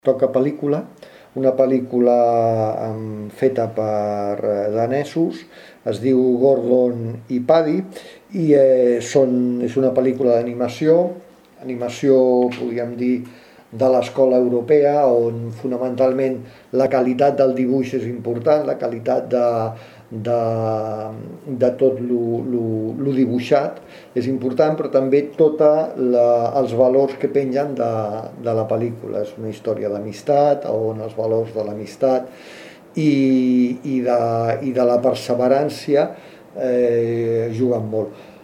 Toca pel·lícula, una pel·lícula feta per danesos, es diu Gordon i Paddy i és una pel·lícula animació podríem dir de l'escola europea, on fonamentalment la qualitat del dibuix és important, la qualitat de tot lo dibuixat és important, però també tots els valors que pengen de la pel·lícula. És una història d'amistat, on els valors de l'amistat i de la perseverància juguen molt.